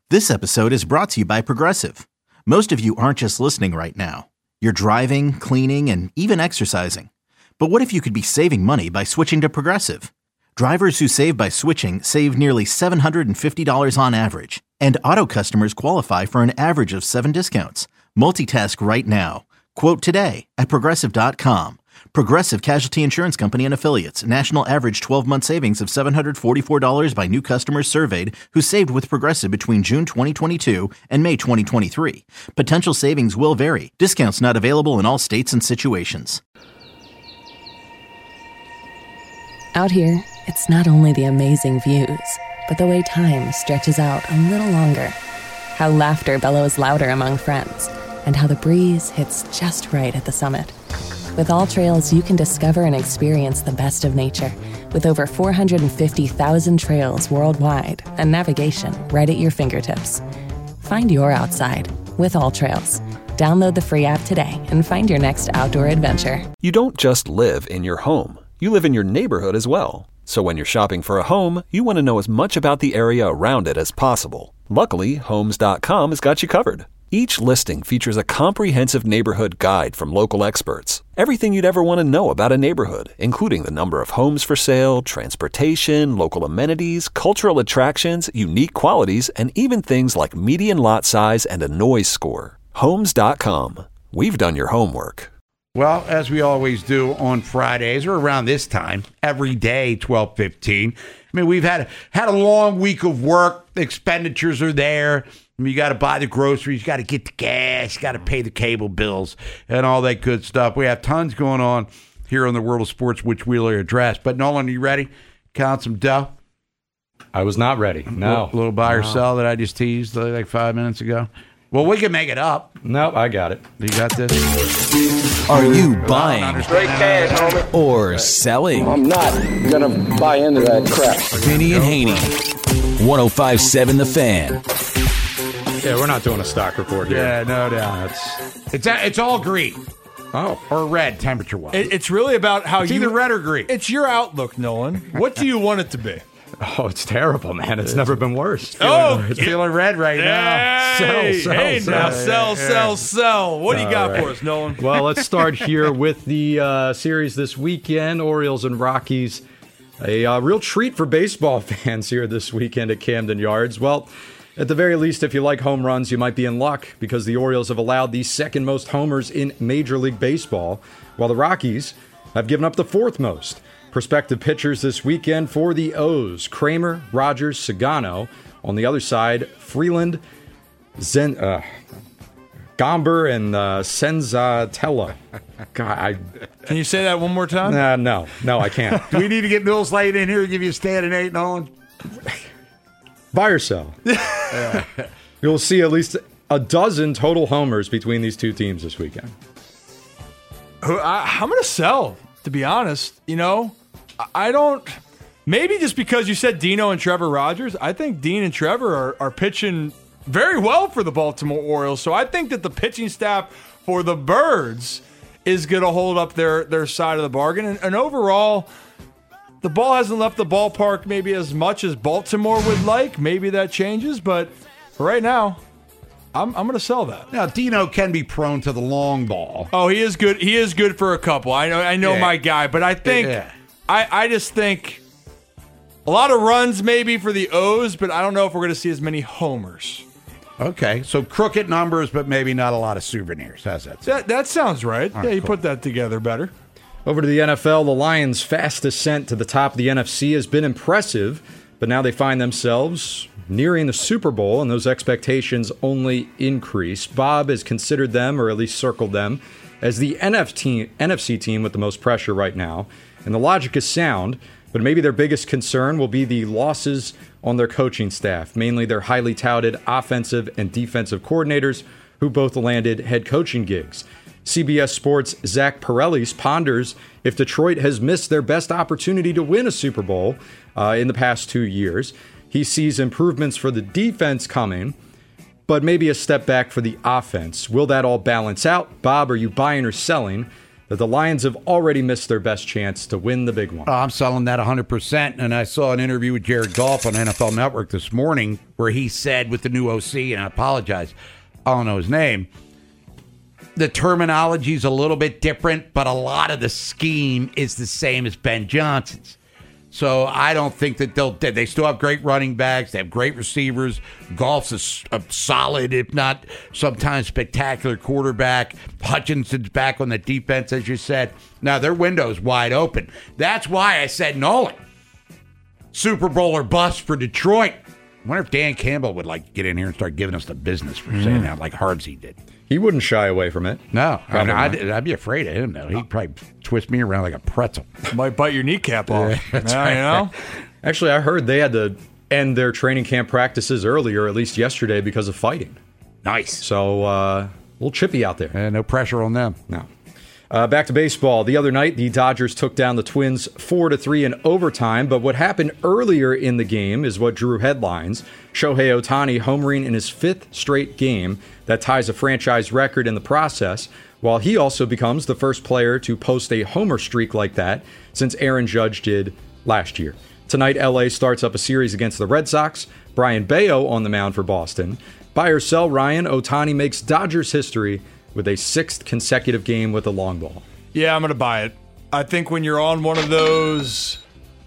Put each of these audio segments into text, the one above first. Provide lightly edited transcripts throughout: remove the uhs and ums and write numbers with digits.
This episode is brought to you by Progressive. Most of you aren't just listening right now. You're driving, cleaning, and even exercising. But what if you could be saving money by switching to Progressive? Drivers who save by switching save nearly $750 on average. And auto customers qualify for an average of 7 discounts. Multitask right now. Quote today at Progressive.com. Progressive Casualty Insurance Company and Affiliates. National average 12-month savings of $744 by new customers surveyed who saved with Progressive between June 2022 and May 2023. Potential savings will vary. Discounts not available in all states and situations. Out here, it's not only the amazing views, but the way time stretches out a little longer. How laughter bellows louder among friends, and how the breeze hits just right at the summit. With All Trails, you can discover and experience the best of nature with over 450,000 trails worldwide and navigation right at your fingertips. Find your outside with All Trails. Download the free app today and find your next outdoor adventure. You don't just live in your home. You live in your neighborhood as well. So when you're shopping for a home, you want to know as much about the area around it as possible. Luckily, Homes.com has got you covered. Each listing features a comprehensive neighborhood guide from local experts. Everything you'd ever want to know about a neighborhood, including the number of homes for sale, transportation, local amenities, cultural attractions, unique qualities, and even things like median lot size and a noise score. Homes.com. We've done your homework. Well, as we always do on Fridays or around this time, every day, 12:15. I mean, we've had a long week of work. Expenditures are there. I mean, you got to buy the groceries, you got to get the gas, you got to pay the cable bills, and all that good stuff. We have tons going on here on the World of Sports, which we'll address. But Nolan, are you ready? Count some dough? I was not ready. No. A little buy or sell that I just teased like 5 minutes ago. Well, we can make it up. Nope, I got it. You got this? Are you buying or selling? I'm not going to buy into that crap. Vinny and Haney, 105.7 The Fan. Yeah, we're not doing a stock report here. Yeah, no doubt. It's all green. Oh. Or red, temperature-wise. It's really about how it's either red or green. It's your outlook, Nolan. What do you want it to be? Oh, it's terrible, man. It's never been worse. It's feeling red right now. Sell. What do you got for us, Nolan? Well, let's start here with the series this weekend, Orioles and Rockies. A real treat for baseball fans here this weekend at Camden Yards. Well, at the very least, if you like home runs, you might be in luck because the Orioles have allowed the second most homers in Major League Baseball, while the Rockies have given up the fourth most. Prospective pitchers this weekend for the O's: Kramer, Rogers, Sagano. On the other side, Freeland, Gomber, and Senzatella. God, Can you say that one more time? No, I can't. Do we need to get Mills Lane in here to give you a standing 8, Nolan? Buy or sell. You'll see at least a dozen total homers between these two teams this weekend. I'm going to sell, to be honest. You know, I don't. Maybe just because you said Dino and Trevor Rogers, I think Dean and Trevor are pitching very well for the Baltimore Orioles. So I think that the pitching staff for the Birds is going to hold up their side of the bargain. And overall, the ball hasn't left the ballpark maybe as much as Baltimore would like. Maybe that changes, but for right now, I'm going to sell that. Now, Dino can be prone to the long ball. Oh, he is good. He is good for a couple. I know my guy, but I think I just think a lot of runs maybe for the O's, but I don't know if we're going to see as many homers. Okay, so crooked numbers, but maybe not a lot of souvenirs. How's that? That sounds right. All right, you cool. put that together better. Over to the NFL, the Lions' fast ascent to the top of the NFC has been impressive, but now they find themselves nearing the Super Bowl, and those expectations only increase. Bob has considered them, or at least circled them, as the NFC team with the most pressure right now. And the logic is sound, but maybe their biggest concern will be the losses on their coaching staff, mainly their highly touted offensive and defensive coordinators who both landed head coaching gigs. CBS Sports' Zach Pareles ponders if Detroit has missed their best opportunity to win a Super Bowl in the past 2 years. He sees improvements for the defense coming, but maybe a step back for the offense. Will that all balance out? Bob, are you buying or selling that the Lions have already missed their best chance to win the big one. I'm selling that 100%. And I saw an interview with Jared Goff on NFL Network this morning where he said with the new OC, and I apologize, I don't know his name, the terminology is a little bit different, but a lot of the scheme is the same as Ben Johnson's. So I don't think that they still have great running backs. They have great receivers. Goff's a solid, if not sometimes spectacular quarterback. Hutchinson's back on the defense, as you said. Now their window's wide open. That's why I said Nolan. Super Bowl or bust for Detroit. I wonder if Dan Campbell would like to get in here and start giving us the business for saying that, like Harbsey did. He wouldn't shy away from it. No, I'd be afraid of him, though. He'd probably twist me around like a pretzel. Might bite your kneecap off. That's right. You know? Actually, I heard they had to end their training camp practices earlier, at least yesterday, because of fighting. Nice. So, a little chippy out there. And no pressure on them. No. Back to baseball. The other night, the Dodgers took down the Twins 4-3 in overtime, but what happened earlier in the game is what drew headlines. Shohei Ohtani homering in his 5th straight game that ties a franchise record in the process, while he also becomes the first player to post a homer streak like that since Aaron Judge did last year. Tonight, LA starts up a series against the Red Sox. Brian Bayo on the mound for Boston. Buy or sell, Ryan, Ohtani makes Dodgers history with a 6th consecutive game with a long ball. Yeah, I'm going to buy it. I think when you're on one of those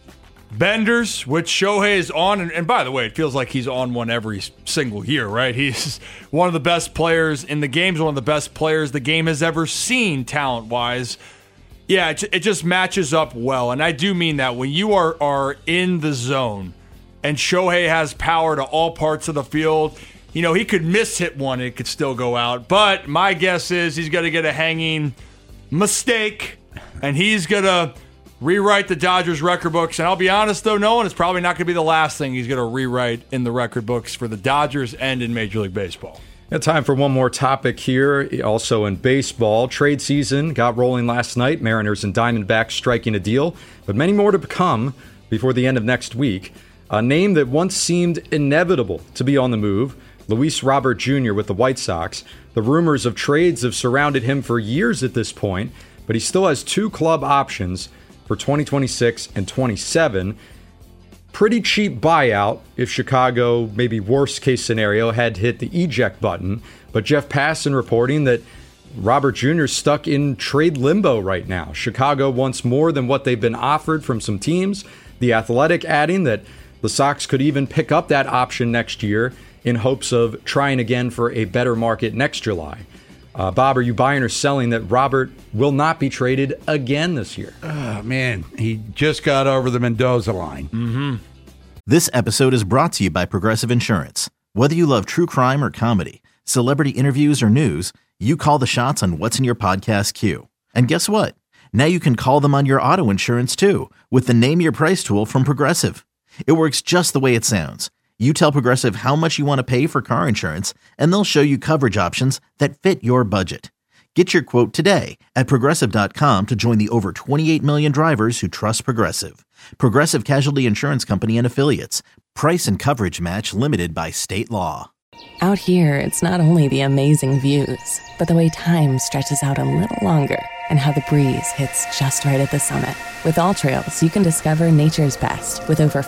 benders, which Shohei is on, and by the way, it feels like he's on one every single year, right? He's one of the best players in the game, one of the best players the game has ever seen talent-wise. Yeah, it just matches up well, and I do mean that. When you are in the zone and Shohei has power to all parts of the field, you know, he could miss-hit one, it could still go out. But my guess is he's going to get a hanging mistake, and he's going to rewrite the Dodgers record books. And I'll be honest, though, Nolan, it's probably not going to be the last thing he's going to rewrite in the record books for the Dodgers and in Major League Baseball. Time for one more topic here, also in baseball. Trade season got rolling last night. Mariners and Diamondbacks striking a deal, but many more to come before the end of next week. A name that once seemed inevitable to be on the move, Luis Robert Jr. with the White Sox. The rumors of trades have surrounded him for years at this point, but he still has 2 club options for 2026 and 27. Pretty cheap buyout if Chicago, maybe worst case scenario, had hit the eject button. But Jeff Passan reporting that Robert Jr. is stuck in trade limbo right now. Chicago wants more than what they've been offered from some teams. The Athletic adding that the Sox could even pick up that option next year in hopes of trying again for a better market next July. Bob, are you buying or selling that Robert will not be traded again this year? Oh, man, he just got over the Mendoza line. Mm-hmm. This episode is brought to you by Progressive Insurance. Whether you love true crime or comedy, celebrity interviews or news, you call the shots on what's in your podcast queue. And guess what? Now you can call them on your auto insurance too with the Name Your Price tool from Progressive. It works just the way it sounds. You tell Progressive how much you want to pay for car insurance, and they'll show you coverage options that fit your budget. Get your quote today at Progressive.com to join the over 28 million drivers who trust Progressive. Progressive Casualty Insurance Company and Affiliates. Price and coverage match limited by state law. Out here, it's not only the amazing views, but the way time stretches out a little longer and how the breeze hits just right at the summit. With All Trails, you can discover nature's best with over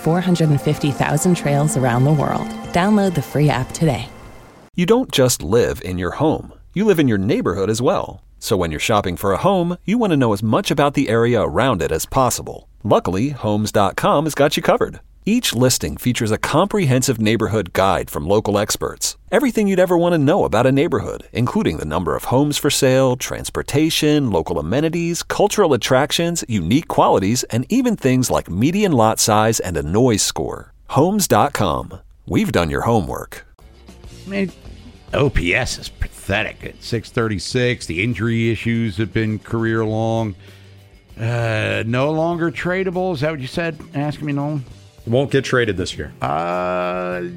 450,000 trails around the world. Download the free app today. You don't just live in your home. You live in your neighborhood as well. So when you're shopping for a home, you want to know as much about the area around it as possible. Luckily, Homes.com has got you covered. Each listing features a comprehensive neighborhood guide from local experts. Everything you'd ever want to know about a neighborhood, including the number of homes for sale, transportation, local amenities, cultural attractions, unique qualities, and even things like median lot size and a noise score. Homes.com. We've done your homework. I mean, OPS is pathetic at 636. The injury issues have been career long. No longer tradable. Is that what you said? Asking me, Nolan? Won't get traded this year. I'm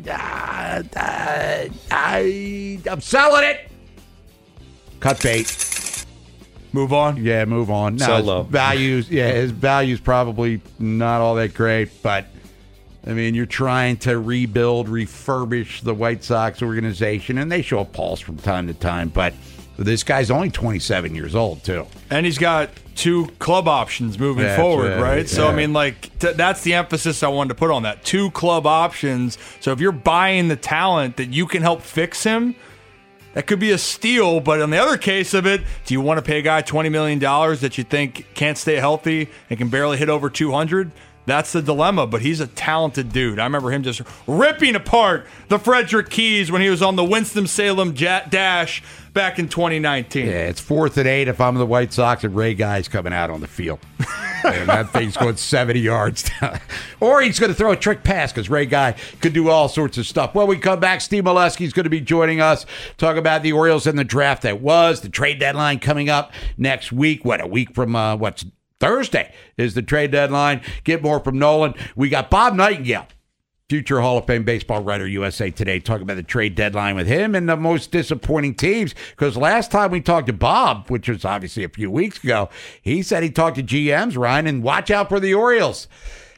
selling it. Cut bait. Move on. Yeah, move on. No, So his low. values. Yeah, his value's probably not all that great, but I mean, you're trying to rebuild, refurbish the White Sox organization, and they show a pulse from time to time. But This guy's only 27 years old, too. And he's got 2 club options moving forward, right? So, I mean, like, that's the emphasis I wanted to put on that. 2 club options. So if you're buying the talent that you can help fix him, that could be a steal. But in the other case of it, do you want to pay a guy $20 million that you think can't stay healthy and can barely hit over 200? That's the dilemma, but he's a talented dude. I remember him just ripping apart the Frederick Keys when he was on the Winston-Salem Dash back in 2019. Yeah, it's 4th and 8 if I'm the White Sox and Ray Guy's coming out on the field. And that thing's going 70 yards down. Or he's going to throw a trick pass because Ray Guy could do all sorts of stuff. When we come back, Steve Molesky's going to be joining us, talk about the Orioles and the draft that was, the trade deadline coming up next week. A week from Thursday is the trade deadline. Get more from Nolan. We got Bob Nightingale, future Hall of Fame baseball writer, USA Today, talking about the trade deadline with him and the most disappointing teams. Because last time we talked to Bob, which was obviously a few weeks ago, he said he talked to GMs, Ryan, and watch out for the Orioles.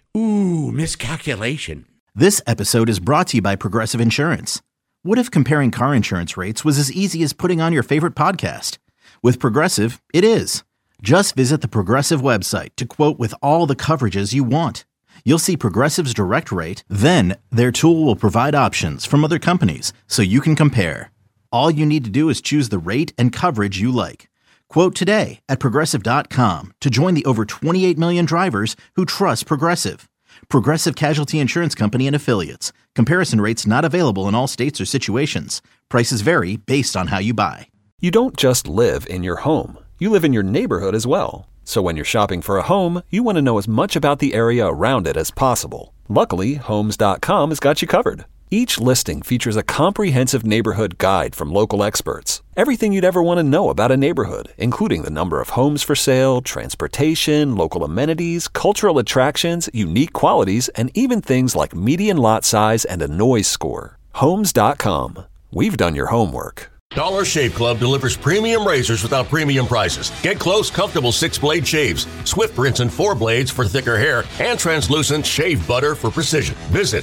Ooh, miscalculation. This episode is brought to you by Progressive Insurance. What if comparing car insurance rates was as easy as putting on your favorite podcast? With Progressive, it is. Just visit the Progressive website to quote with all the coverages you want. You'll see Progressive's direct rate, then their tool will provide options from other companies so you can compare. All you need to do is choose the rate and coverage you like. Quote today at Progressive.com to join the over 28 million drivers who trust Progressive. Progressive Casualty Insurance Company and Affiliates. Comparison rates not available in all states or situations. Prices vary based on how you buy. You don't just live in your home. You live in your neighborhood as well. So when you're shopping for a home, you want to know as much about the area around it as possible. Luckily, Homes.com has got you covered. Each listing features a comprehensive neighborhood guide from local experts. Everything you'd ever want to know about a neighborhood, including the number of homes for sale, transportation, local amenities, cultural attractions, unique qualities, and even things like median lot size and a noise score. Homes.com. We've done your homework. Dollar Shave Club delivers premium razors without premium prices. Get close, comfortable 6-blade shaves, swift rinse and 4 blades for thicker hair, and translucent shave butter for precision. Visit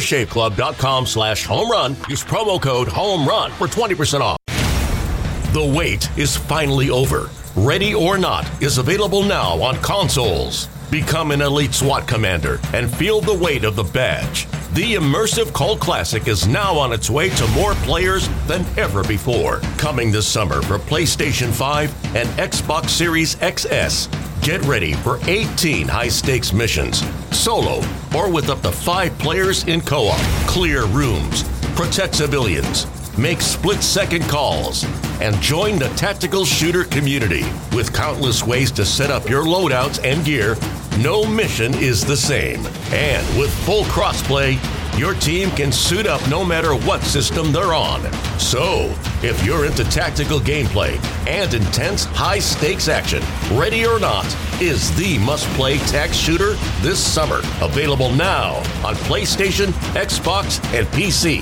dollarshaveclub.com/homerun. Use promo code HOMERUN for 20% off. The wait is finally over. Ready or Not is available now on consoles. Become an elite SWAT commander and feel the weight of the badge. The immersive cult classic is now on its way to more players than ever before. Coming this summer for PlayStation 5 and Xbox Series XS. Get ready for 18 high-stakes missions, solo or with up to 5 players in co-op. Clear rooms, protect civilians, make split-second calls, and join the tactical shooter community. With countless ways to set up your loadouts and gear, no mission is the same. And with full crossplay, your team can suit up no matter what system they're on. So, if you're into tactical gameplay and intense high-stakes action, Ready or Not is the must-play tac shooter this summer. Available now on PlayStation, Xbox, and PC.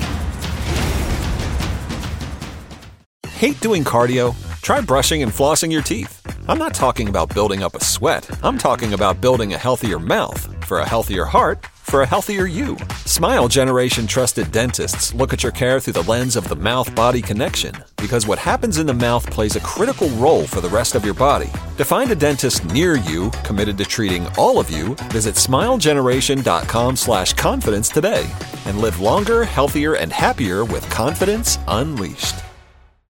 Hate doing cardio? Try brushing and flossing your teeth. I'm not talking about building up a sweat. I'm talking about building a healthier mouth. For a healthier heart, for a healthier you. Smile Generation trusted dentists look at your care through the lens of the mouth-body connection, because what happens in the mouth plays a critical role for the rest of your body. To find a dentist near you committed to treating all of you, visit smilegeneration.com/confidence today and live longer, healthier, and happier with confidence unleashed.